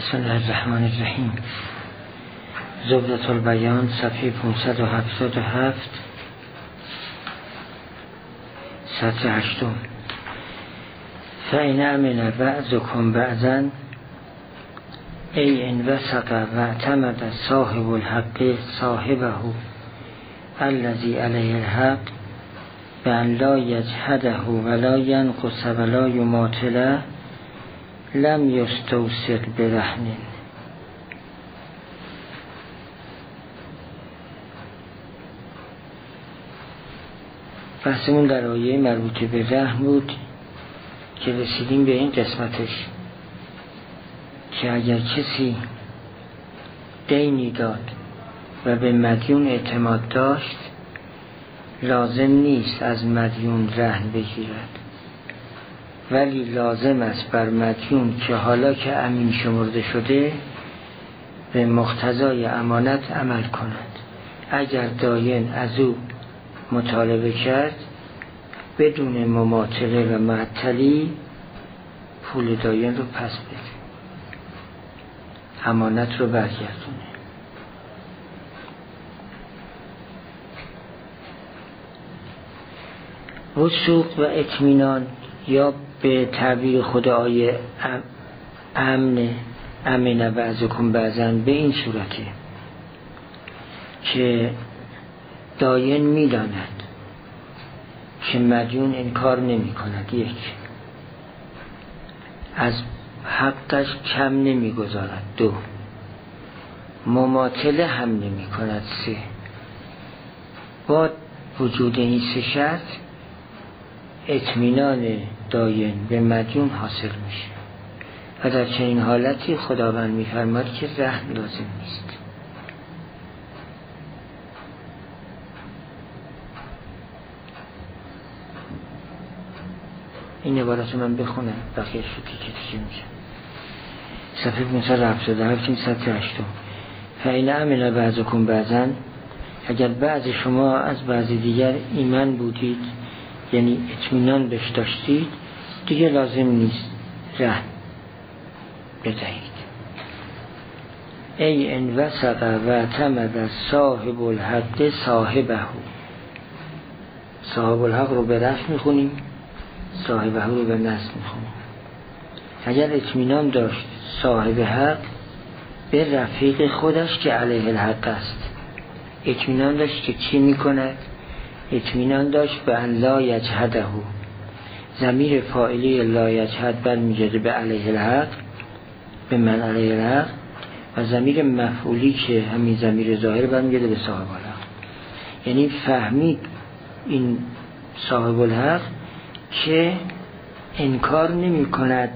بسم الله الرحمن الرحیم. زبدة البیان صفحه 577 سطر 8. فإن أمن بعضكم بعضا ای ان وثق و اعتمد صاحب الحق صاحبه الذي علیه الحق بأن لا یجحده ولا ینقص ولا یماطله لم یستوثق برهن. بحثمون در آیه مربوط به رهن بود که رسیدیم به این قسمتش که اگر کسی دینی داد و به مدیون اعتماد داشت لازم نیست از مدیون رهن بگیرد، ولی لازم است بر مدیون که حالا که امین شمرده شده به مقتضای امانت عمل کند. اگر داین از او مطالبه کرد بدون مماطله و معطلی پول داین رو پس بده، امانت رو برگردونه. وثوق و اطمینان یا به تعبیر خود آیه امن بعضکم بعضا به این صورته که داین می‌داند که مدیون انکار نمی کند، یک، از حقش کم نمی گذارد، دو، مماطله هم نمی کند، سه. با وجود این سه شرط اطمینان داین به مدیون حاصل میشه و در چنین حالتی خداوند می‌فرماید که رهن لازم نیست. این عبارت من بخونم بقیه شو تیکه میشه. صفحه 577 سطر 8. فإن أمن بعضكم بعضا، اگر بعض شما از بعض دیگر ایمان بودید یعنی اطمینان بهش داشتید دیگه لازم نیست رهن بدهید. ای ان وثق و اعتمد صاحب الحق صاحبه، صاحب الحق رو به رفع میخونیم، صاحبه رو به نصب میخونیم. اگر اطمینان داشت صاحب حق به رفیق خودش که علیه الحق است، اطمینان داشت که چی میکند؟ اطمینان داشت به ان لا یجحده، ضمیر فاعلی لا یجحد برمیگرده به علیه الحق، به من علیه الحق، و ضمیر مفعولی که همین ضمیر ظاهر برمیگرده به صاحب الحق. یعنی فهمید این صاحب الحق که انکار نمی کند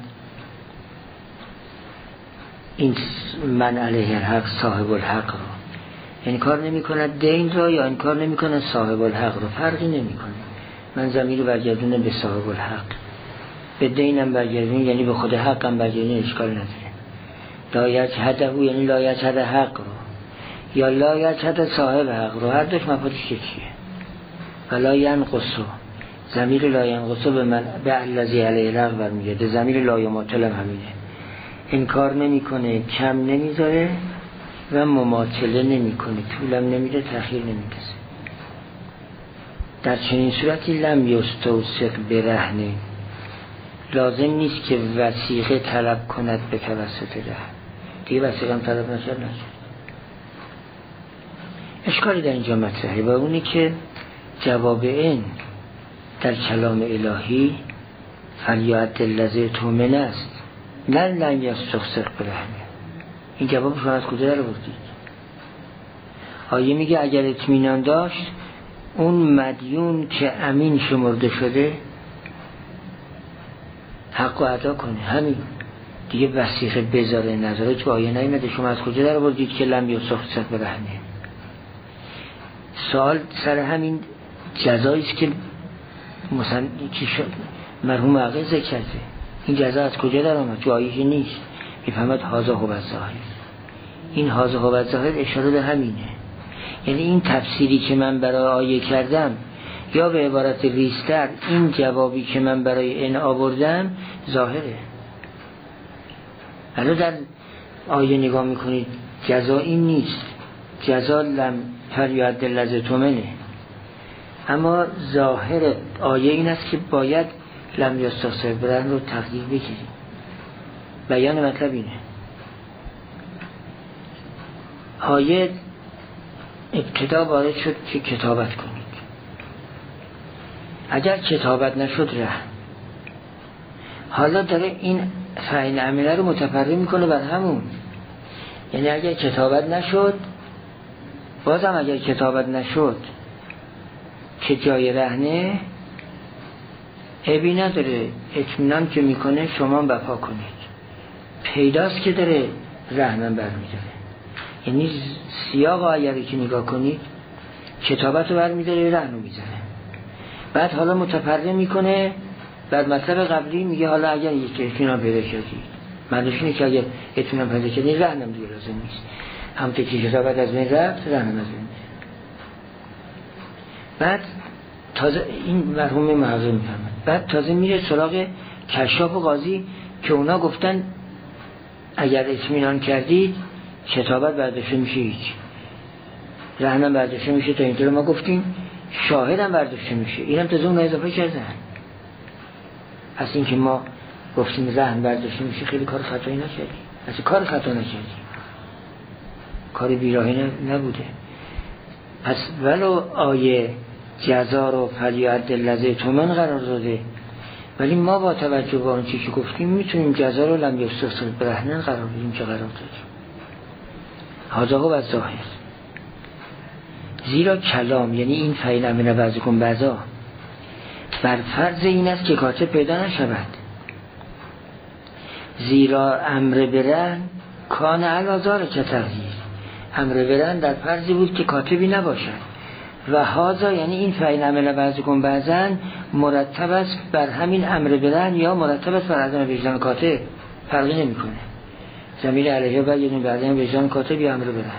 این من علیه الحق صاحب الحق رو، انکار نمی کند دین را یا انکار نمی کند صاحب الحق رو، فرقی نمی کنه. من ضمیر رو برگردونه به صاحب الحق، به دینم برگردونه یعنی به خود حقم برگردونه، اشکال نداره. لا یجحده یعنی لا یجحده حق رو یا لا یجحده صاحب حق رو، هر دوش مفادش چیه. ولا ینقصو، ضمیر لا ینقصو به من به الذی علیه الحق برمیگرده، ضمیر لا یماطل هم همینه، انکار نمی کنه، کم نمیذاره و مماطله نمی کنه، طولم نمیده، تأخیر نمیده. در چنین صورتی لم یستوثق برهن، لازم نیست که وثیقه طلب کند به توسط رهن، دیگه وثیقه هم طلب نشد. اشکالی در اینجا مطرحه و اونی که جواب این در کلام الهی فلیعد الذی تؤمن است، نه لم یستوثق برهن. این جواب شما از کجا در بردید؟ آیه میگه اگر اطمینان داشت اون مدیون که امین شمرده شده حق ادا کنه، همین دیگه وثیقه بذاره نذاره. تو آیه نیامده، شما از کجا در بردید که لم یستوثق برهن؟ سوال سر همین جزایی است که مثلا مرحوم عقیل ذکر کرده، این جزا از کجا در آمد؟ تو آیه نیست. میفهمد هذا هو الظاهر، این هذا هو الظاهر اشاره به همینه. یعنی این تفسیری که من برای آیه کردم یا به عبارت ریستر این جوابی که من برای این آوردم ظاهره. الان در آیه نگاه میکنید جزا این نیست، جزا لم فریعد الذی تؤمنه، اما ظاهر آیه این است که باید لم یستثر برن رو تقدیر بگیریم. بیان مطلب اینه. آیه ابتدا وارد شد که کتابت کنید. اگر کتابت نشد رهن. حالا داره این فعل عمله رو متفرع میکنه بر همون، یعنی اگر کتابت نشد، بازم اگر کتابت نشد که جای رهنه، عیبی نداره، اطمینان که میکنه شما وفا کنید. پیداست که داره رهنم برمیداره، یعنی سیاق آیه رو که نگاه کنید کتابت رو برمیداره، رهن رو میزنه. بعد حالا متفرع میکنه بر مطلب قبلی، میگه حالا اگر یک اطمینان پیدا کردی، معنیش اینه که اگر اطمینان پیدا کردی رهنم دیگه لازم نیست، همونطور که کتابت از بین رفت رهنم از بین رفت. بعد تازه این مرحوم معظم میفهمد، بعد تازه میره سراغ کشاف و قاضی که اونا گفتن اگر اطمینان کردید کتابت برداشته میشه، هیچ رهنم برداشته میشه، تا اینطور ما گفتیم شاهدم برداشته میشه، اینم تازه اون اضافه کردن. از این که ما گفتیم رهن برداشته میشه خیلی کار خطایی نکردیم، اصلا کار خطا نکردیم، کار بیراهی نبوده. پس ولو آیه جزا رو فلیعد الذی تؤمن قرار داده، ولی ما با توجه به اون چیزی که گفتیم میتونیم جزا رو لم یستثر برهنن قرار بدیم که قرار دادیم. هذا هو الظاهر. زیرا کلام یعنی این فعل امر بعضکم بعضا بر فرض این است که کاتب پیدا نشود، زیرا امر برهن کان الازار که تغییر، امر برهن در فرضی بود که کاتبی نباشد، و هذا یعنی این فعل امر بعضکم بعضا مرتب است بر همین امر برهن یا مرتب است بر عدم وجدان کاتب، فرقی نمیکنه. ضمیر علیه و یعنی بعدن وجدان کاتب یا امر برهن.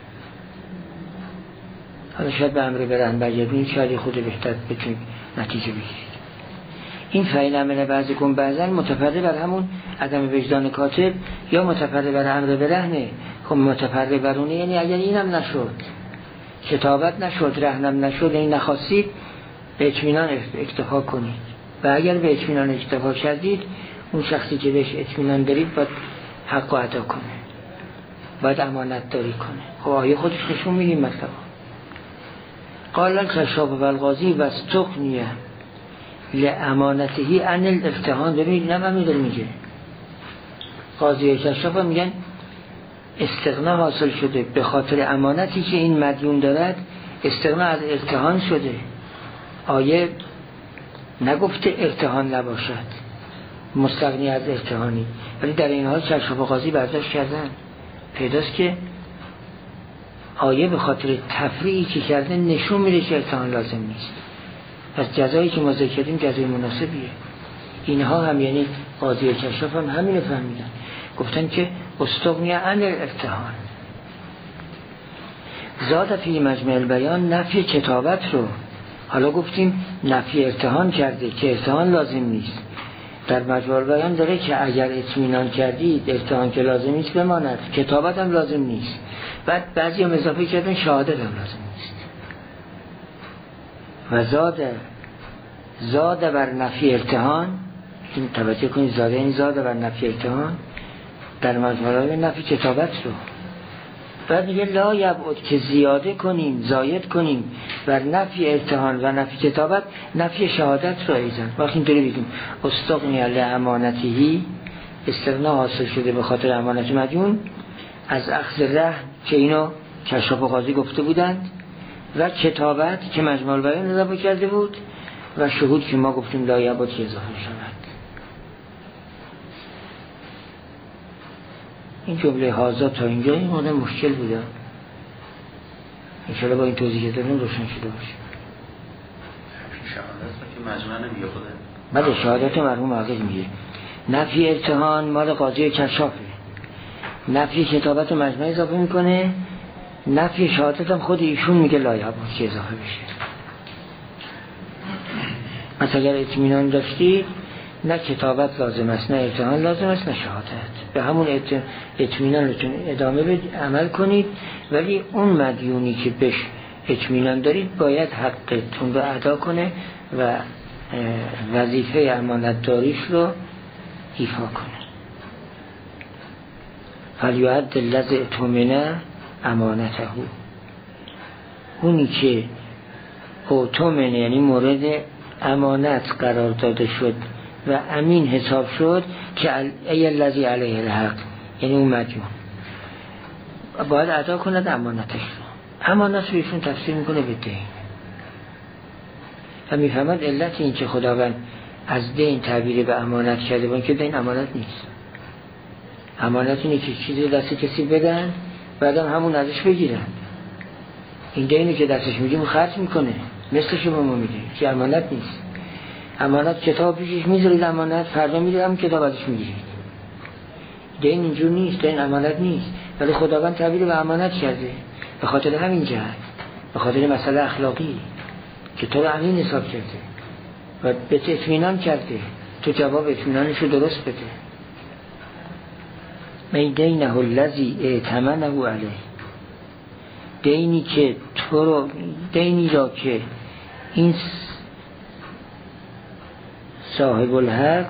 حالا شاید به امر برهن برگردونید، شاید خود بهتر بتونید نتیجه بگیرید. این فعل امر بعضکم بعضا متفرع بر همون عدم وجدان کاتب یا متفرع بر امر برهنه. خب متفرع بر اونه یعنی اگر اینم نشد، کتابت نشد، رهنم نشد، این نخواستید، به اطمینان اکتفا کنید، و اگر به اطمینان اکتفا کردید اون شخصی که بهش اطمینان دارید باید حق ادا کنه، باید امانت داری کنه. خب آیه خودش نشون میدیم مطلب. قال الکشاف و القاضی و استغنیه لامانته عن الافتحان. ببینید نه من میگه قاضی و کشاف میگن استغنا حاصل شده به خاطر امانتی که این مدیون دارد، استغنا از ارتهان شده. آیه نگفته ارتهان نباشد، مستغنی از ارتهانی، ولی در این حال کشاف و قاضی برداشت کردن. پیداست که آیه به خاطر تفریعی که کرده نشون میده که ارتهان لازم نیست. پس جزایی که ما ذکر کردیم جزای مناسبیه. اینها هم یعنی قاضی و کشاف هم همینو فهمیدن، گفتن که استغنی عن الارتهان. زاد فی مجمع البیان نفی کتابت رو، حالا گفتیم نفی ارتهان کرده که ارتهان لازم نیست. در مجمع البیان داره که اگر اطمینان کردید ارتهان که لازم نیست بماند، کتابت هم لازم نیست. بعد بعضی هم اضافه کردن شهادت هم لازم نیست. و زاد بر نفی ارتهان، این توجه کنید زاده این زاد بر نفی ارتهان در مجموعه نفی کتابت رو. بعد میگه لا یبعد که زیاده کنیم زاید کنیم بر نفی ارتهان و نفی کتابت نفی شهادت رو ایزن. وقتی اینطوری بگیم استغنی علی امانتیهی، استغنا حاصل شده به خاطر امانت مدیون از اخذ رهن که اینو کشاف و قاضی گفته بودند، و کتابت که مجموع البیان اضافه کرده بود، و شهود که ما گفتیم لا یبعد که اضافه شود. این جمله هازا تا اینجا این مورد مشکل بوده، انشاءالله با این توضیح دادن روشن شده باشه. شهادت که مجموعه نمیگه خوده؟ بله شهادت مرحوم حافظ میگه نفی ارتهان مال قاضی کشافه، نفی کتابت و مجموعه اضافه میکنه، نفی شهادت هم خود ایشون میگه لایه بود که اضافه بشه. مثلا اگر اطمینان داشتید نه کتابت لازم است، نه امتحان لازم است، نه شهادت. به همون اطمینانتون ادامه عمل کنید، ولی اون مدیونی که بهش اطمینان دارید باید حقتون رو ادا کنه و وظیفه امانتداریش رو ایفا کنه. فلیعد الذی اؤتمن امانته، اونی که اؤتمن یعنی مورد امانت قرار داده شد و امین حساب شد، که ای الذی علیه الحق، یعنی اون مدیون باید ادا کند امانتش رو. امانت رو ایشون تفسیر میکنه به دین و میفهمد علت این که خداوند از دین تعبیر به امانت کرده بود که دین امانت نیست. امانت اینه که چیزی دست کسی بدن بعدم همون ازش بگیرن. این دینی که دستش میدیم خرج میکنه، مثل شما ما میده که امانت نیست. امانت کتاب پیشش میذارید امانت، فردا میرید هم کتاب ازش میگیرید. دین اینجور نیست، دین امانت نیست، ولی خداوند تعبیر به امانت کرده به خاطر همین جهت، به خاطر مسئله اخلاقی که تو رو امین حساب کرده و به تو اطمینان کرده، تو جواب اطمینانش رو درست بده. می دینه الذی ائتمنه علیه، دینی که تو رو، دینی را که این صاحب الحق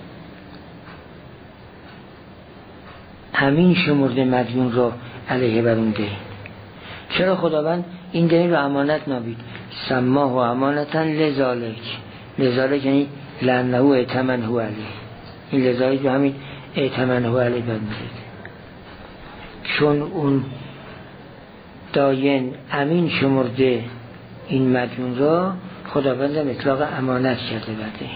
همین شمرده مدیون را علیه بر اون دین. چرا خداوند این دین رو امانت نامید؟ سماه و امانتا لذالک، لذالک یعنی لانه ائتمنه علیه، این لذالک به همین ائتمنه علیه برمیگرده، چون اون داین امین شمرده این مدیون را، خداوند هم اطلاق امانت کرده بر دین.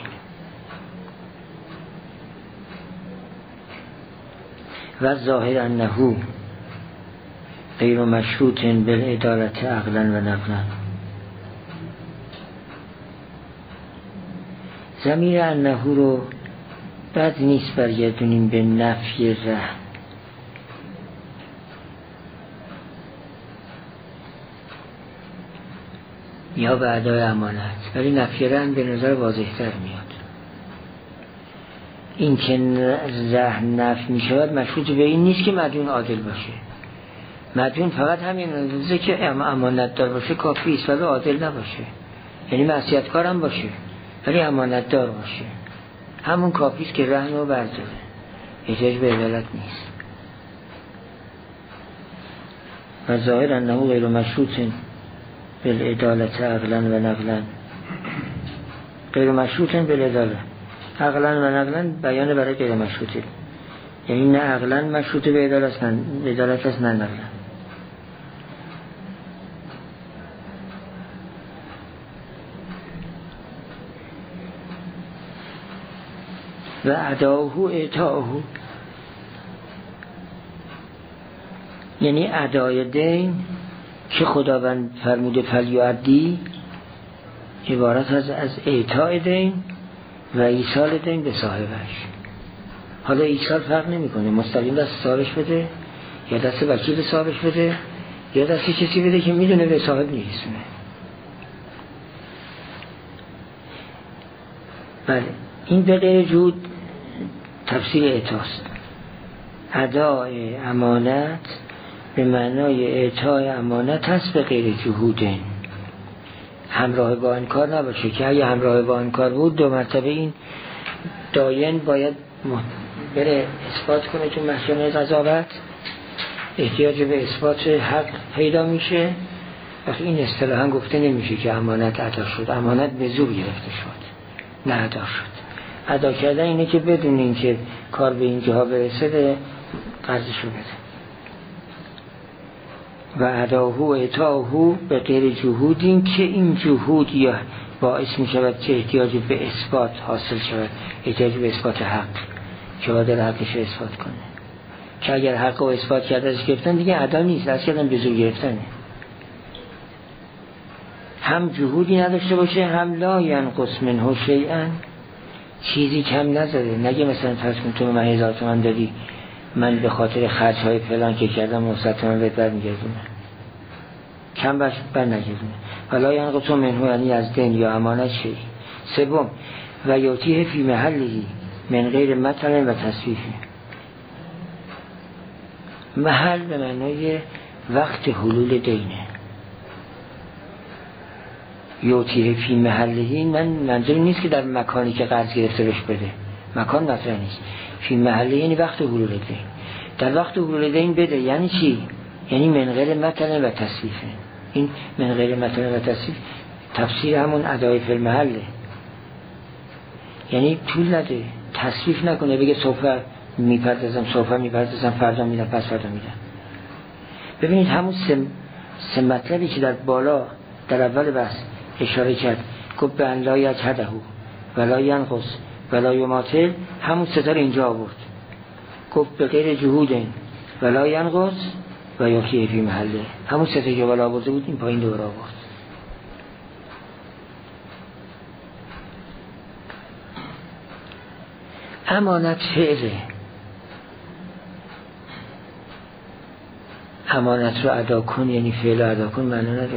و ظاهر انه غیر مشروط بالعدالت عقلا و نقلا. ضمیر انه رو بد نیست برگردونیم به نفی رهن، یا به ادای امانت، ولی نفی رهن به نظر واضح تر میاد. این که رهن نفی می شود مشروط به این نیست که مدیون عادل باشه. مدیون فقط همین اندازه که امانت دار باشه کافی است، ولی عادل نباشه، یعنی معصیتکار هم باشه ولی امانت دار باشه، همون کافی است که رهن رو برداره، احتیاج به عدالت نیست. و ظاهر انه غیر مشروط بالعدالت عقلا و نقلا. غیر مشروط بالعدالت عقلا و نقلا بیان برای غیر مشروطه، یعنی نه عقلا مشروط به عدالت، نه عدالت است، نه نقلا. و اداؤه اعطاؤه، یعنی ادای دین که خداوند فرموده فلیعدی، عبارت از اعطاء دین و ایصال دین به صاحبش. حالا ایصال فرق نمیکنه، مستقیم دست صاحبش بده یا دست وکیل صاحبش بده یا دست کسی بده که میدونه به صاحب نیرسونه. بله، این به غیر جهود تفسیر اعطاست. ادای امانت به معنای اعطای امانت هست به غیر جهود، همراه با انکار نباشه، که اگه همراه با انکار بود دو مرتبه این داین باید بره اثبات کنه تو محکمه قضاوت، احتیاج به اثبات حق پیدا میشه. وقتی این اصطلاحاً گفته نمیشه که امانت ادا شد، امانت به زور گرفته شد، نه ادا شد. ادا کردن اینه که بدون این که کار به این جاها برسه به قرضشو بده. و اداؤه و اعطاؤه به غیر جهودین، که این جهود یا باعث می شود که احتیاج به اثبات حاصل شود، احتیاج به اثبات حق، که باید حقش اثبات کنه، که اگر حق رو اثبات کرده ازش گرفتن دیگه ادا نیست، از کردن به زور گرفتنه. هم جهودی نداشته باشه، هم لا ینقص منه شیئا، چیزی کم نذاره. نگه مثلا فرض کن تو من 1000 تومان دادی، من به خاطر خرج های فلان که کردم 900 تومان بهت برمیگردونه، کم بر نگردونه. ولا ینقص منه یعنی از دین یا امانت شیء. سوم و یعطیه فی محلی من غیر مطلب و تصویف. محل به معنای وقت حلول دینه. یعطیه فی محلی منظور نیست که در مکانی که قرض گرفته بهش بده، مکان مطرح نیست. فی محلی یعنی وقت حلول دین. در وقت حلول دین بده یعنی چی؟ یعنی من غیر مطلب و تصویفه. این من غیر مطلب و تصویف تفسیر همون ادای فی المحله، یعنی طول نده، تصویف نکنه، بگه صبح میپردازم فردا میدم پس فردا میدم. ببینید همون سه مطلبی که در بالا در اول بحث اشاره کرد، گفت به ان لا یجهده ولا ینقص ولا یماطل، همون سه تا اینجا آورد، گفت به غیر جهود ولا ینقص و یعطیه فی محله، همون سه تا که بالا آورده بود این پایین دوباره آورد. امانت فعله، امانت رو ادا کن یعنی فعل رو ادا کن معنی نداره.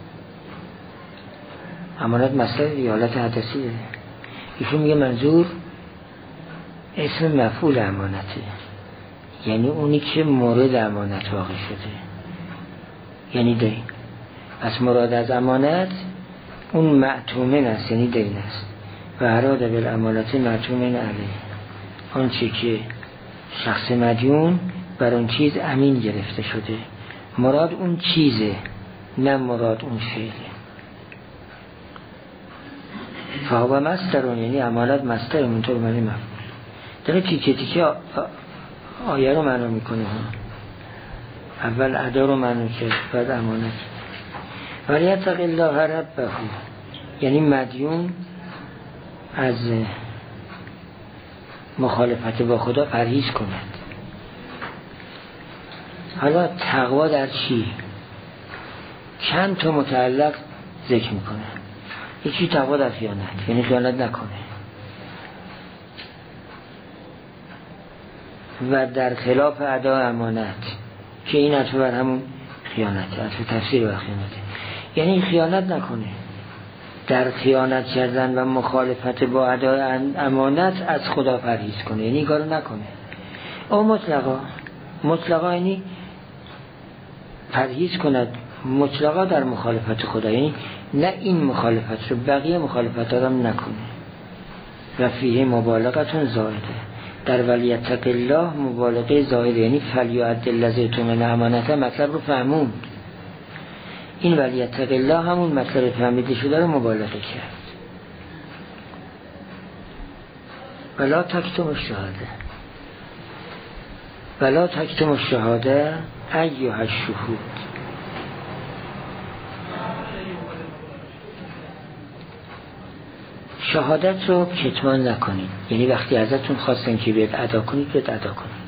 امانت مسئله حالت حدثی داره. ایشون میگه منظور اسم مفعول امانته، یعنی اونی که مورد امانت واقع شده، یعنی دین. پس مراد از امانت اون معتومن است، یعنی دین است. و اراده بالامانت معتومن علیه، اون چی که شخص مدیون بر اون چیز امین گرفته شده. مراد اون چیزه، نه مراد اون فعله. فهو مصدر، یعنی امانت مصدر منطور معنی مفعول. داره تیکه تیکه آیه رو معنا میکنه. اول ادا رو معنا کرد، بعد امانت. ولیتق الله ربه، یعنی مدیون از مخالفت با خدا پرهیز کند. حالا تقوا در چی؟ چند تا متعلق ذکر میکنه. یکی تقوا در خیانت، یعنی خیانت نکنه. و در خلاف ادای امانت که این عطف بر همون خیانت، عطف تفسیر بر خیانت، یعنی خیانت نکنه. در خیانت کردن و مخالفت با ادای امانت از خدا پرهیز کنه، یعنی کارو نکنه. او مطلقا یعنی پرهیز کند مطلقا در مخالفت خدا، یعنی نه این مخالفت رو بقیه مخالفت هم نکنه. و فیه مبالغتون زائده، در ولیتق الله مبالغه زائده، یعنی فلیعد الذی اؤتمن امانته مطلب رو فهموند. این ولیتق الله همون مطلب فهمیده شده رو مبالغه کرد. ولا تکتم الشهاده، ولا تکتم الشهاده ایها الشهود، شهادت رو کتمان نکنید، یعنی وقتی ازتون خواستن که بیاد ادا کنید بیاد ادا کنید.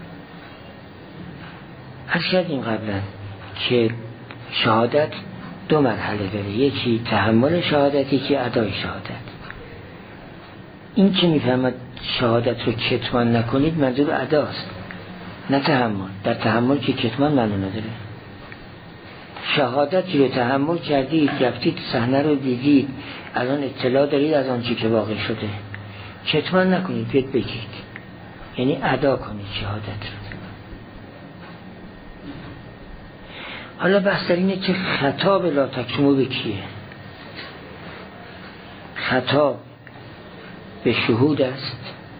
عرض کردیم قبلا که شهادت دو مرحله داره، یکی تحمل شهادت، یکی ادای شهادت. این که میفهمد شهادت رو کتمان نکنید منظور اداست، نه تحمل. در تحمل که کتمان معنی نداره. شهادتی رو تحمل کردید، رفتید صحنه رو دیدید، الان اطلاع دارید از آن چی که واقع شده، کتمان نکنید، بیاد بگید، یعنی ادا کنید شهادت رو. حالا بحث در اینه که خطاب لا تکتموا به کیه؟ خطاب به شهود است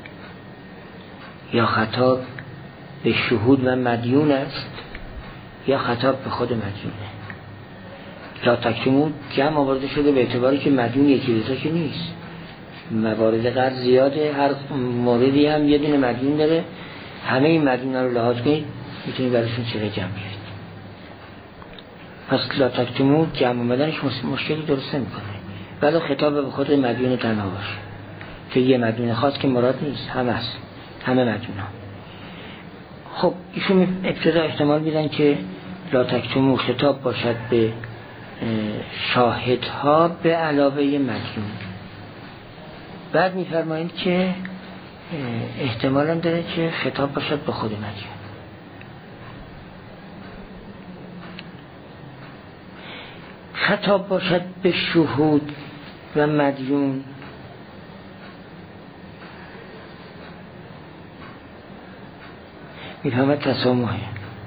یا خطاب به شهود و مدیون است یا خطاب به خود مدیونه؟ لا تکتموا جمع آورده شده به اعتباری که مدیون یکی دوتا که نیست، موارد قرض زیاده، هر موردی هم یه دونه مدیون داره، همه این مدیون رو لحاظ کنید میتونید براشون چرا جمع بیارید. پس لا تکتموا جمع آمدنش مشکلی درست نمیکنه، ولی خطاب به خود مدیون تنها باشه، که یه مدیون خاص که مراد نیست، همه است، همه مدیون ها. خب ایشون ابتدا احتمال میدن که لا تکتموا خطاب باشد به شاهدها به علاوه مدیون. بعد میفرمایید که احتمال هم داره که خطاب باشد به خود مدیون. خطاب باشد به شهود و مدیون این همه تسامحه.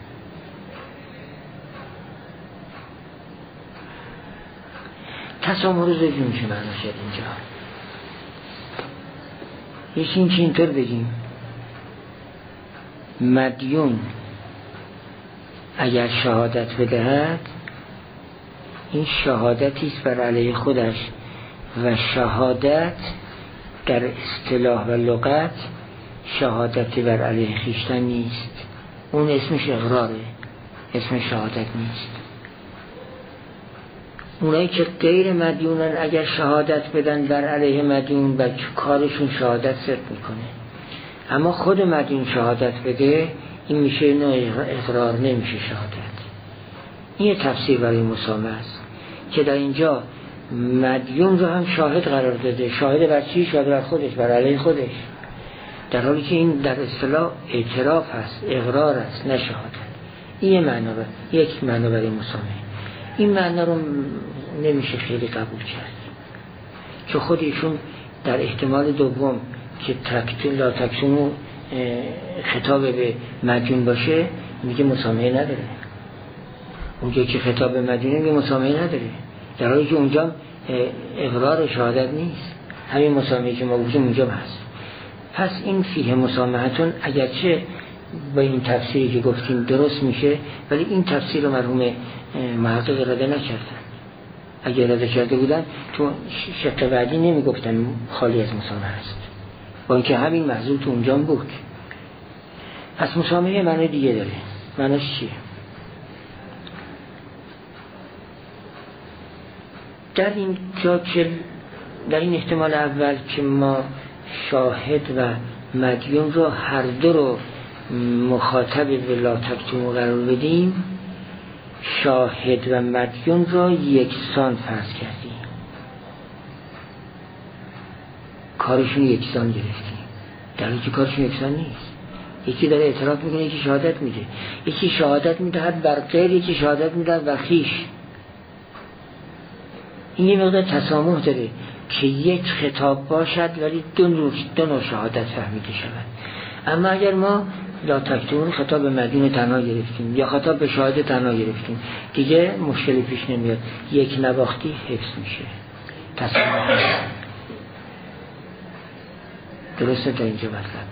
تسامح رو زیادی میشه معنی شد اینجا. یکی این که اینطور بگیم مدیون اگر شهادت بدهد این شهادتی است بر علیه خودش و شهادت در اصطلاح و لغت شهادتی بر علیه خویشتن نیست. اون اسمش اقراره، اسم شهادت نیست. اونایی که غیر مدیونن اگر شهادت بدن بر علیه مدیون بلکه کارشون شهادت صدق میکنه، اما خود مدیون شهادت بده این میشه نه اقرار، نمیشه شهادت. این یه تفسیر برای مسامحه است که در اینجا مدیون رو هم شاهد قرار داده. شاهد بر چی؟ شاهد بر خودش، بر علیه خودش، در حالی که این در اصطلاح اعتراف هست، اقرار است، نه شهادت. این یک معنا برای مسامحه. این معنا رو نمیشه خیلی قبول کرد، چون خودشون در احتمال دوم که لا تکتموا خطاب به مدیون باشه میگه مسامحه نداره. اونجا که خطاب به مدیون میگه مسامحه نداره، در حالی که اونجا اقرار شهادت نیست. همین مسامحه که ما گفتیم اونجا هست. پس این فیه مسامحتون اگرچه با این تفسیری که گفتیم درست میشه، ولی این تفسیر رو مرحوم محقق اراده نکردن. اگه اراده کرده بودن تو شق بعدی نمیگفتن خالی از مسامحه است، با اینکه همین محضور تو اونجا بود. پس مسامحه معنی دیگه داره. معنیش چیه؟ در این جا که در این احتمال اول که ما شاهد و مدیون رو هر دو رو مخاطب به لا تکتموا قرار بدیم، شاهد و مدیون رو یکسان فرض کردیم، کارشون یکسان گرفتیم، در حالی که کارشون یکسان نیست. یکی داره اعتراف میکنه، یکی شهادت میده. یکی شهادت میدهد بر غیر، یکی شهادت میدهد بر خویش. این یه مقدار تسامح داره که یک خطاب باشد ولی دو نوع شهادت فهمیده شود. اما اگر ما لا تکتموا خطاب به مدیون تنها گرفتیم یا خطاب به شاهد تنها گرفتیم، دیگه مشکلی پیش نمیاد، یک نواختی حفظ میشه. تسامح درسته تا اینجا مطلب.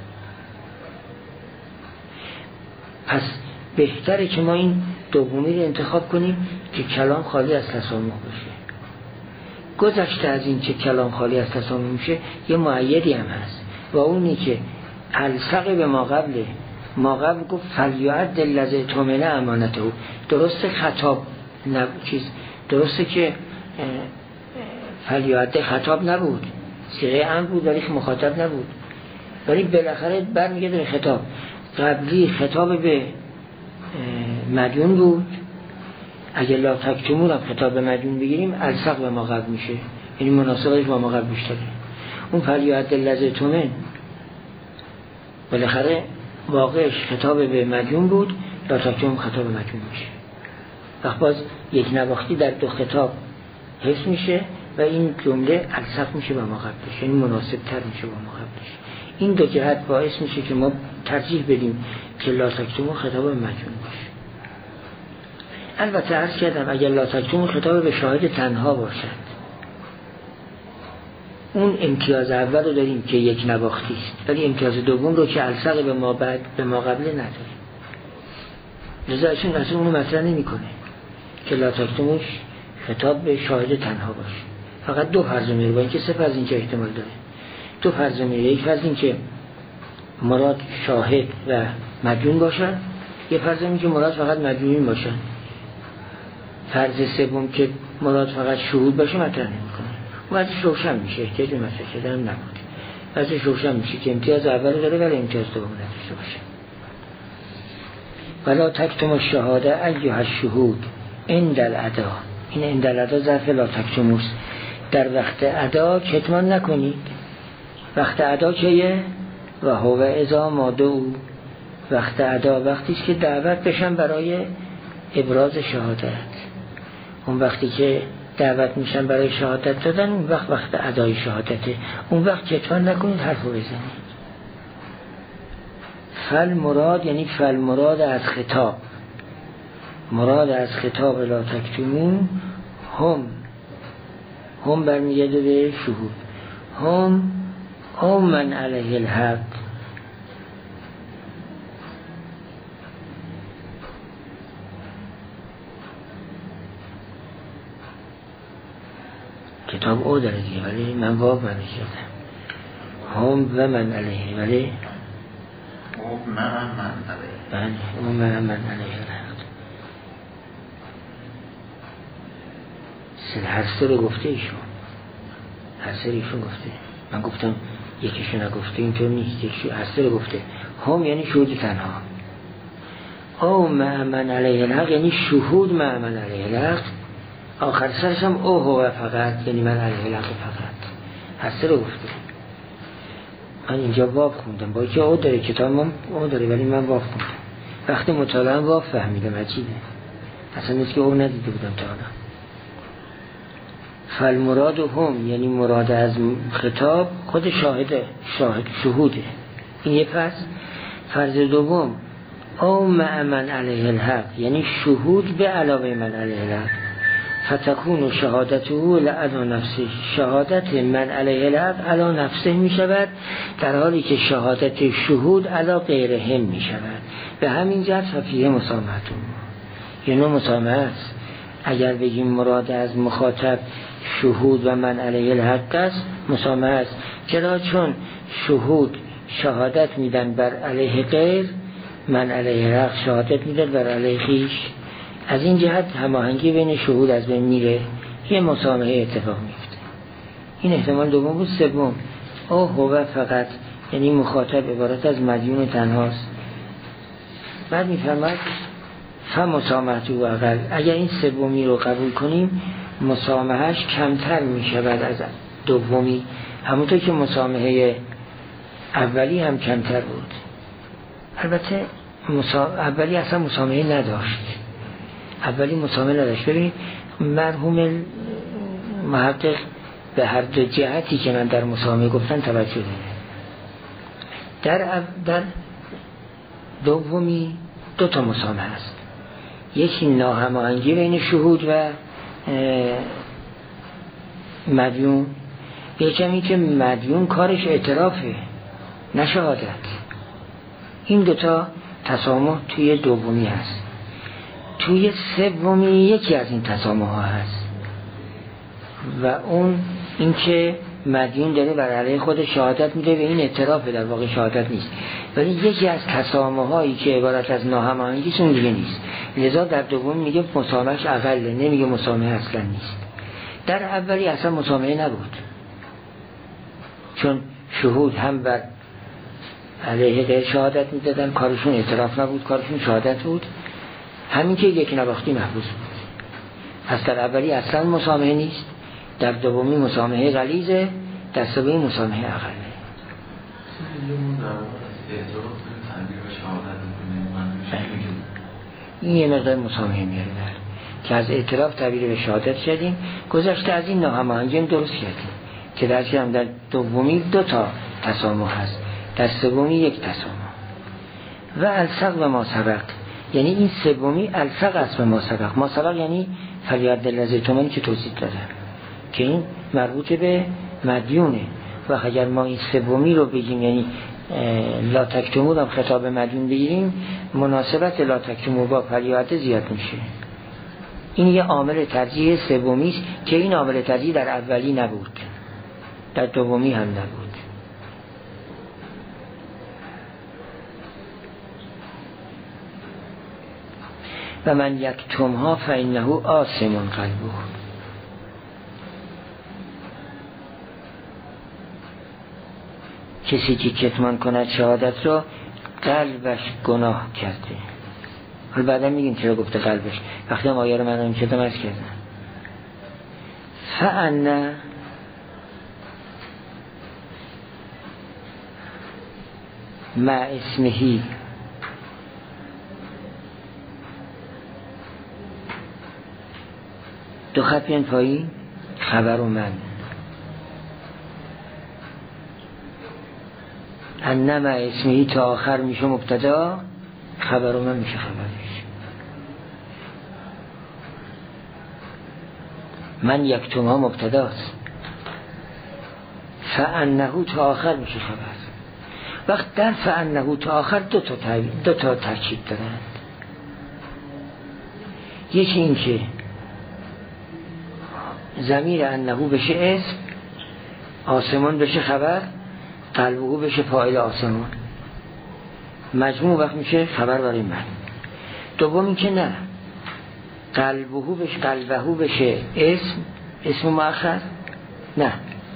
پس بهتره که ما این دومی رو انتخاب کنیم که کلام خالی از تسامح باشه. گذشته از این که کلام خالی از تسامح میشه یه معیدی هم هست و اونی که الصق به ما قبل گفت فلیعد الذی اؤتمن امانته. درسته خطاب درسته که فلیعد خطاب نبود، صیغه امر بود ولی مخاطب نبود، ولی بالاخره برمیگرده به خطاب قبلی. خطاب به مدیون بود. اگر لا تکتموا هم خطاب به مدیون بگیریم الصق به ما قبل میشه، یعنی مناسبتش با ما قبل بیشتره. اون فلیعد الذی اؤتمن بالاخره واقعش خطاب به مدیون بود، لا تکتموا خطاب به مدیون میشه. وقت باز یک نواختی در دو خطاب حفظ میشه و این جمله الصق میشه با ما قبلش، یعنی مناسب تر میشه با ما قبلش. این دو جهت باعث میشه که ما ترجیح بدیم که لا تکتموا خطاب به مدیون باشه. البته عرض کردم اگر لا تکتموا خطاب به شاهد تنها باشد، اون امتیاز اول رو داریم که یک نواختی است، ولی امتیاز دوم رو که الصق به ما قبله نداریم. لذا ایشون اصلا اونو مطرح نمی‌کنه که لا تکتموا خطاب به شاهد تنها باشه. فقط دو فرض میره، با اینکه سه فرض اینجا احتمال داره. دو فرض میره، یک فرض این که مراد شاهد و مدیون باشن، یک فرض این که مراد فقط مدیون باشن. فرض سوم که مراد فقط شهود باشه مطرح نمی‌کنه. واسه روشن میشه، احتیاج به مطرح کردن نبود. واسه روشن میشه که امتیاز اول داره ولی امتیاز دوم نداشته باشه. ولا تکتموا الشهاده ایها الشهود عند الادا. این عند الادا ظرف لا تکتموا است. در وقت ادا کتمان نکنید. وقت ادا کیه؟ و هو اذا ما دعوا. وقت ادا وقتی است که دعوت بشن برای ابراز شهادت. اون وقتی که دعوت میشن برای شهادت دادن، اون وقت ادای شهادته. اون وقت کتمان نکنید، حرف رو بزنید. فالمراد یعنی فالمراد از خطاب، مراد از خطاب لا تکتمون هم برمیگرده به شهود، هم او من علیه الحق، کتاب او داره دیگه ولی من واقع برمی کردم هم و من علیه، ولی او من علیه، بله او من علیه الحق. هر سه رو گفته ایشون، هر سه ایشون گفته، من گفتم یکیشون نگفته، اینطور نیست، یکیشون هر سه رو گفته. هم یعنی شهود تنها، او من علیه الحق یعنی شهود من علیه الحق، آخر سرش هم او هو فقط یعنی من علیه الحق فقط. هر سه رو گفته. من اینجا واو خوندم با که او داره، کتاب من او داره ولی من واو خوندم. وقتی مطالعه واو فهمیدم، عجیبه، اصلا نیست که او ندیده بودم تا حالا. فالمراد هم یعنی مراد از خطاب خود شاهده، شهوده. این یه پس. فرض دوم او من علیه الحق یعنی شهود به علاوه من علیه الحق، فتکون شهادته لعلا نفسه، شهادت من علیه الحق علا نفسه می شود، در حالی که شهادت شهود علا غیرهم می شود. به همین جهت ففیه مسامحتون، یه نوع مسامحه است. اگر بگیم مراد از مخاطب شهود و من علیه الحق است، مسامحه است. چرا؟ چون شهود شهادت میدن بر علیه غیر، من علیه الحق شهادت میدن بر علیه خویش. از این جهت هماهنگی بین شهود از بین میره، یه مسامحه اتفاق میفته. این احتمال دوم بود. سوم او هو فقط یعنی مخاطب عبارت از مدیون تنهاست. بعد میفرماید فمسامحته و اقل، اگر این سومی رو قبول کنیم مسامحهش کمتر میشود از دومی، همونطور که مسامحه اولی هم کمتر بود. البته اولی اصلا مسامحه نداشت، اولی مسامحه نداشت. ببینید مرحوم محقق به هر دو جهتی که من در مسامحه گفتن توجه داره. در دومی دو تا مسامحه است، یکی ناهماهنگی بین شهود و مدیون، یکی که مدیون کارش اعترافه نه شهادت. این دوتا تسامح توی دومی هست. توی سومی یکی از این تسامح ها هست و اون اینکه مدیون داره بر علیه خود شهادت میده و این اعترافه، در واقع شهادت نیست. ولی یکی از تسامح هایی که عبارت از ناهماهنگی اون دیگه نیست، لذا در دوم میگه مسامحهش اقله، نمیگه مسامحه اصلا نیست. در اولی اصلا مسامحه نبود، چون شهود هم بر علیه غیر شهادت میدادن، کارشون اعتراف نبود، کارشون شهادت بود. همین که یک نواختی محبوس بود. پس در اولی اصلا مسامحه نیست، در دومی مسامحه غلیظه، در سومی مسامحه اقله. این یه مقدار مسامحه میاره که از اعتراف تعبیر به شهادت شدیم. گذشته از این ناهماهنگی درست کردیم که در دومی دو تا تسامح هست، در سومی یک تسامح. و الصق و ما سبق یعنی این سومی الصق است و ما سبق. ما سبق یعنی فریاد الذی تومن که توضیح داده که این مربوط به مدیونه. و اگر ما این سومی رو بگیم یعنی لا تکتمو هم خطاب مدیون بگیریم، مناسبت لا تکتمو با فریاد زیاد میشه. این یه عامل ترجیح سومی است که این عامل ترجیح در اولی نبود، در دومی هم نبود. و من یکتمها فانه آثم قلبه، کسی که کتمان کند شهادت رو قلبش گناه کرده. حالا بعدا میگیم چرا گفته قلبش، وقتی هم آیه رو من کردم از کردم فأنا مع اسمهی دو خط بیان پایین، خبر و من انما اسمی تا آخر میشه مبتدا، خبر من میشه خبرش. من یکتم ها مبتداست، فانه تا آخر میشه خبر. وقت در فانه تا آخر دو تا ترکیب دارند. یکی این که ضمیر انه بشه اسم، آسمان بشه خبر، قلبه بشه فاعل آسمان، مجموع وقت میشه خبر برای من. دوم این که نه، قلبه بشه اسم مؤخر، نه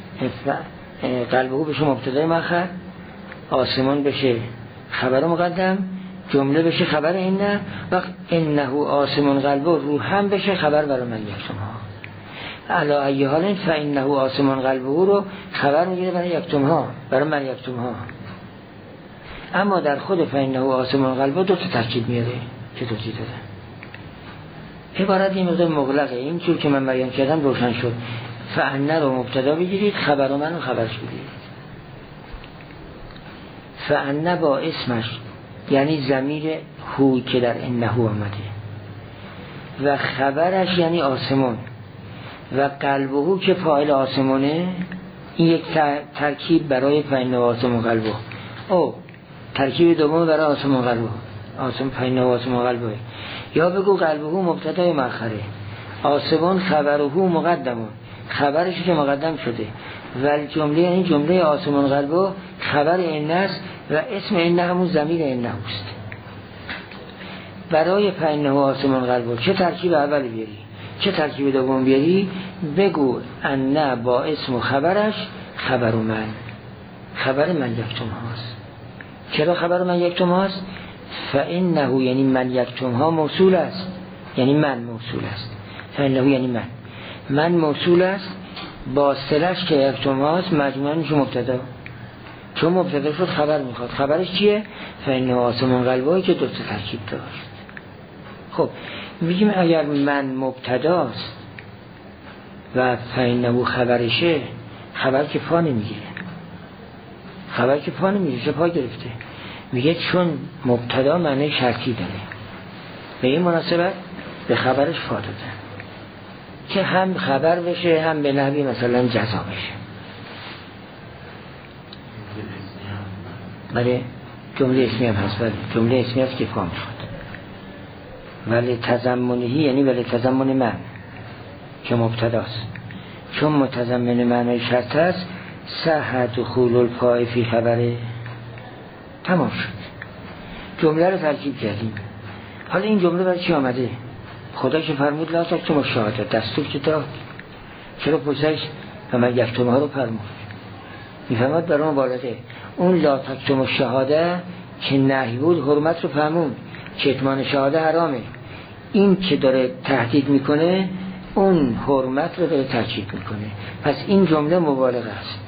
قلبه بشه مبتدای مؤخر، آسمان بشه خبر مقدم، جمله بشه خبر اینه. وقت انه آسمان قلبه رو هم بشه خبر برای من یکتم ها. علا ای حال فانه آسمان قلبه رو خبر میگیره برای یکتم ها، برای من یکتم ها. اما در خود فانه آسمان قلبه دو تا ترکیب میاره که توضیح دادم. عبارت این مقدار مغلقه، این چون که من بیان کردم روشن شد. فانه رو مبتدا بگیرید، خبر من رو خبرش بگیرید. فانه با اسمش یعنی ضمیر هو که در انه آمده و خبرش یعنی آسمان و قلبه که فاعل آسمانه، این یک ترکیب برای فانه آسمان قلبه. او ترکیب دوم برای آسمان قلبه، فانه آسمان قلبه. یا بگو قلبه مبتدای مؤخره، آسمان خبره مقدمون، خبرش که مقدم شده، ولی جمله یعنی جمله آسمان قلبه خبر انه است و اسم انه همون ضمیر انه است. برای فانه آسمان قلبه چه ترکیب اول بیاری چه ترکیب دوم بیاری، بگو انه با اسم و خبرش خبر من یکتم هاست. چرا خبر من یکتم هاست؟ فانه یعنی من یکتم ها موصول است، یعنی من موصول است. فانه یعنی من موصول است، با صلش که یکتم هاست مجموعاً میشه مبتدا. چون مبتدا شد خبر میخواد. خبرش چیه؟ فانه آسمان قلبه که دو تا ترکیب داشت. خب میگیم اگر من مبتداست و فانه خبرشه، خبر که پا نمیگیره، چه پا گرفته؟ میگه چون مبتدا معنی شرطی داره، به این مناسبت به خبرش پا دادن که هم خبر بشه هم به نحوی مثلا جزا بشه. بله جمله اسمی هم هست، بله جمله اسمی هست که پا میخواد. ولی تضمنهی یعنی ولی تضمن من که مبتداست، چون متضمن معنی شرط است صح دخول الفاء فی خبره. تمام شد، جمله رو ترکیب کردیم. حالا این جمله برای چی آمده؟ خدا که فرمود لا تکتموا الشهاده، دستور که داد، چرا پوزش و من یکتم ها رو فرمود؟ میفهمد برای مبالغه. اون لا تکتموا الشهاده که نهی بود حرمت رو فرمود، کتمان شهاده حرامه. این که داره تهدید میکنه اون حرمت رو داره تاکید میکنه. پس این جمله مبالغه است.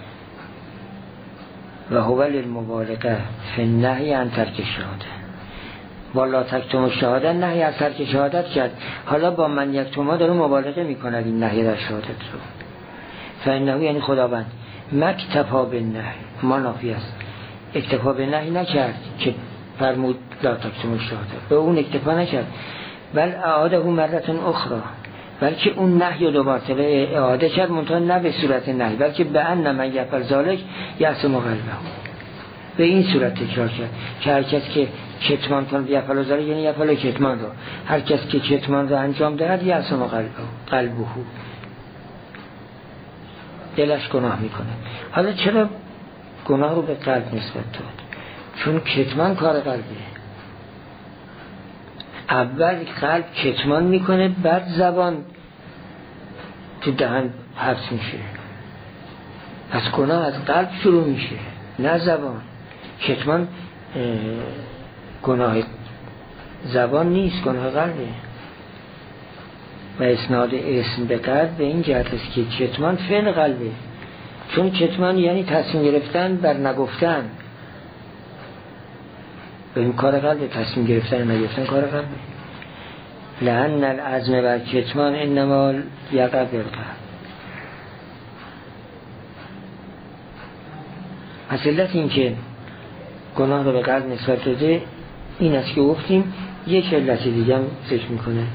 و هو للمبالغه فی النهی عن ترک الشهاده. والا تکتم الشهاده نهی از ترک شهادت کرد، حالا با من یکتم داره مبالغه میکنه این نهی در شهادت رو. فانه یعنی خداوند مکتفا بالنهی، ما نافی است، اکتفا بالنهی نکرد که فرمود لا تکتم الشهاده، به اون اکتفا نکرد، بل اعاده مرتن اخرى، بلکه اون نهی رو دوباره اعاده کرد، منتها نه به صورت نهی، بلکه به ان من یفعل ذلک یعصم قلبه، به این صورت تکرار کرد که هر کس که کتمان کنه یفعل ذلک یعنی یفعل کتمان رو، هر کس که کتمان رو انجام دهد یعصم قلبه، دلش گناه میکنه. حالا چرا گناه رو به قلب نسبت داد؟ چون کتمان کار قلبه. اول قلب کتمان میکنه، بعد زبان تو دهن حبس میشه. پس گناه از قلب شروع میشه نه زبان. کتمان گناه زبان نیست، گناه قلبه. و اسناد اسم به قلب به این جهت است که کتمان فعل قلبه، چون کتمان یعنی تصمیم گرفتن بر نگفتن، به این کار قلبه، تصمیم گرفتن نگفتن کار قلبه. لأن العزم بر کتمان انما یقع بالقلب. پس علت این که گناه رو به قلب نسبت داده، این است که گفتیم. یک علت دیگه هم ذکر میکنه. مثلا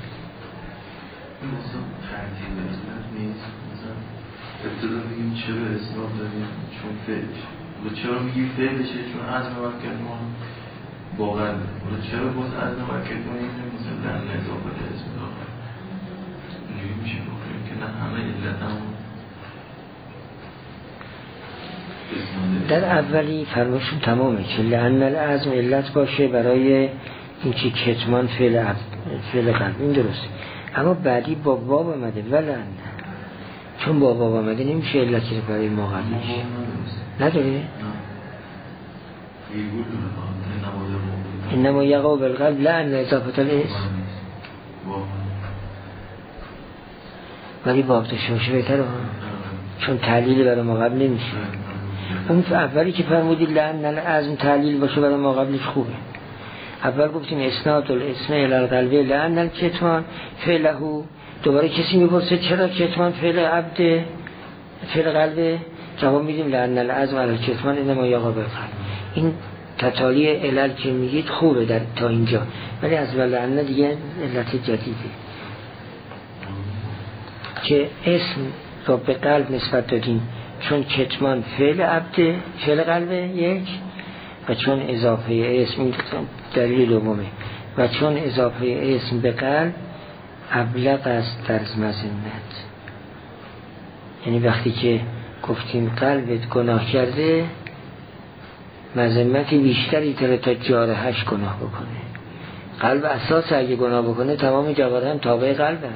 ترتیب علت نیست. مثلا ابتدا میگیم چرا اسناد داریم؟ چون فعلش. و چرا میگیم فعلشه؟ چون عزم مرکز ما باور داریم. و چرا باز عزم مرکز ما اینه؟ مثلا در نظافت اسم داخل اینجوری میشه بکنیم که نه همه علت هم در اولی فرماشون تمامه که لأن العزم علت باشه برای این که کتمان فعل قلب، این درسته. اما بعدی با باب آمده ولن، چون با باب آمده نمیشه علتی برای ما قبلش نداره. انما یقع بالقلب لأن اضافت الاسم، ولی باب داشته باشه بهتره چون تعلیل برای ما قبل نمیشه. اون اولی که فرمودی لأن العزم تعلیل باشه برای ما قبلش خوبه. اول گفتیم اسناد الاسم الی القلب لأن الکتمان فعله. دوباره کسی میپرسه چرا کتمان فعل عبد فعل قلبه؟ جواب میدیم لأن العزم علی الکتمان انما یقع بالقلب. این تتالی علل که میگید خوبه در تا اینجا، ولی از لأن دیگه علت جدیده که اسم رو به قلب نسبت دادیم چون کتمان فعل عبد فعل قلبه یک، و چون اضافه اسم، این دلیل دومه، و چون اضافه اسم به قلب ابلغ است در مذمت. یعنی وقتی که گفتیم قلبت گناه کرده، مذمتی بیشتری داره تا جارحش گناه بکنه. قلب اساس اگه گناه بکنه تمام جوارح هم تابع قلبه.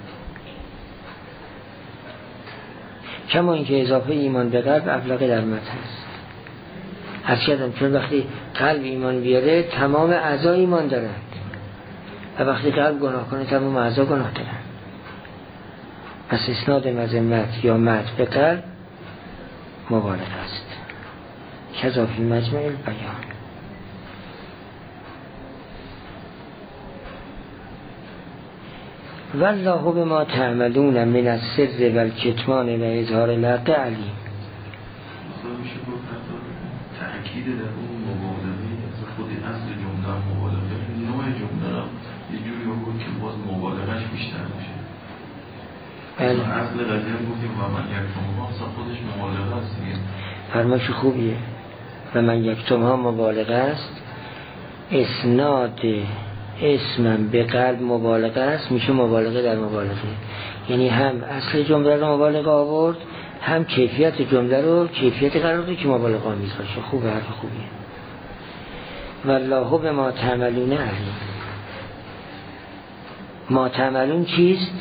کما اینکه اضافه ایمان به قلب ابلغ در مذمت هست. هرچند چون وقتی قلب ایمان بیاره تمام اعضا ایمان دارند، و وقتی قلب گناه کنه تمام اعضا گناه دارند. پس اسناد مذمت یا مدح به قلب مبالغه است. کذا فی مجمع البیان. والله بما تعملون من السر والکتمان و اظهار الحق علیم. تأکید در اون مبالغه از خود اصل جمله مبالغه، نوع جمله را یه جوری بگو که باز مبالغهش بیشتر میشه. اصل قضیه گفتیم و من یکتمها اصلا خودش مبالغه است دیگه. فرمایش خوبیه. و من یکتمها مبالغه است. اسناد اسمم به قلب مبالغه است، میشه مبالغه در مبالغه. یعنی هم اصل جمله رو مبالغه آورد، هم کیفیت جمله رو کیفیت قرار بده که مبالغه آمیز باشه. خوبه، حرف خوبیه. والله به ما تعملون علیم. ما تعملون چیست؟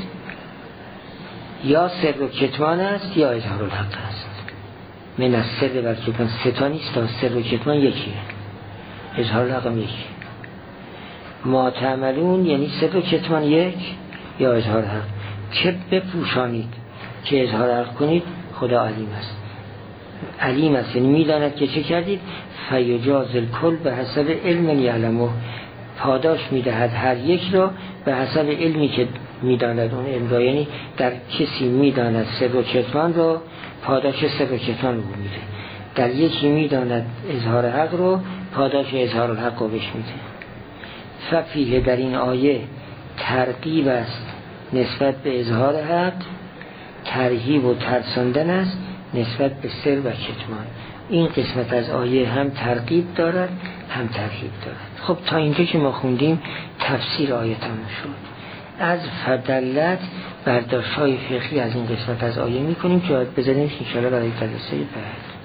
یا سر و کتمان است یا اظهار الحق است. من از سر و کتمان ستا نیست، تا سر و کتمان یکیه، اظهار الحق هم یکیه. ما تعملون یعنی سر و کتمان یک یا اظهار الحق. چه بپوشانید که اظهار الحق کنید، خدا علیم است. علیم است یعنی میداند که چه کردید. فیجاز الکل به حسب علم یعلمه. پاداش میدهد هر یک را به حسب علمی که میداند اون علم را. یعنی در کسی میداند سر و کتمان را، پاداش سر و کتمان رو میده. در یکی میداند اظهار حق رو، پاداش اظهار الحق رو بهش میده. ففیه در این آیه ترغیب است نسبت به اظهار حق، ترهیب و ترساندن است نسبت به سر و کتمان. این قسمت از آیه هم ترغیب دارد هم ترهیب دارد. خب تا اینجا که ما خوندیم تفسیر آیه تموم شد. از فدلت برداشت‌های فقهی از این قسمت از آیه می‌کنیم که باید بذاریم انشاءالله برای جلسه بعد.